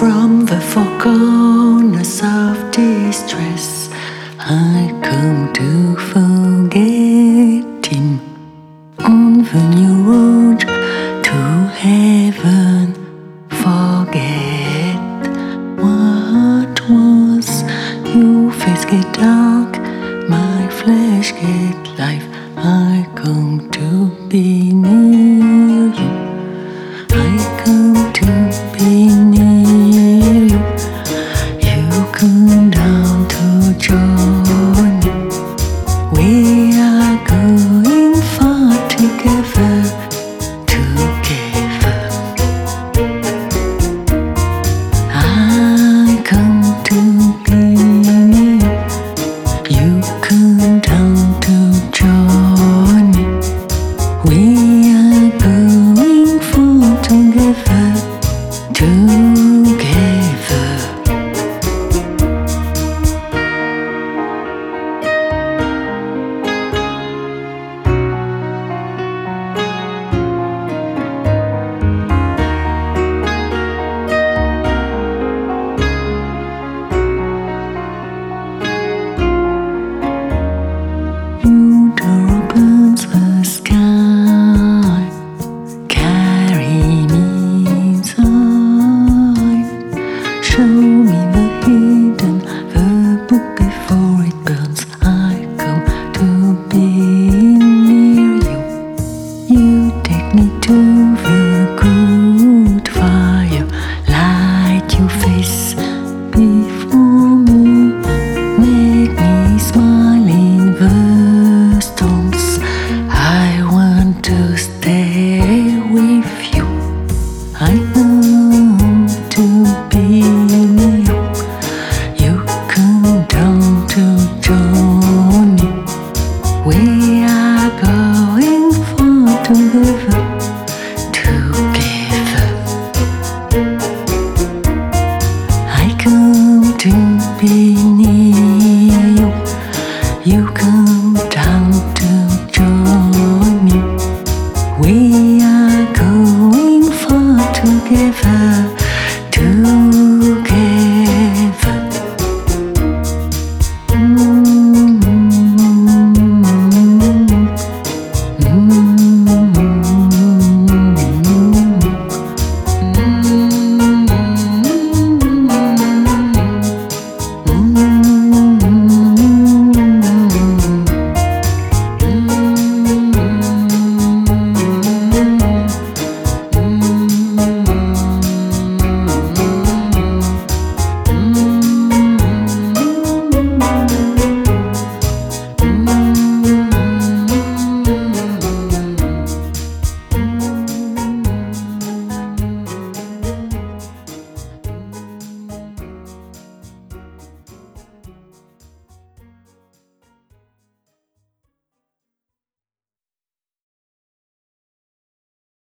From the four corners of distress, I come to forgetting on the new road to heaven. Forget what was. Your face get dark, my flesh get life. I come to be near you. I come to be near you. You come down to join me. We are going far together, together. I come to be near you. You come down to join me. We are going far together, together. Your door opens the sky, carry me inside. Show me the hidden, the book before it burns. I come to be near you. You take me to the good fire, light your face before me, make me smile in the storms. I want to stay with you. I want to be near you. You come down to join me. We are going far together, together. I come to be near you. You come down to join me. We are going far together.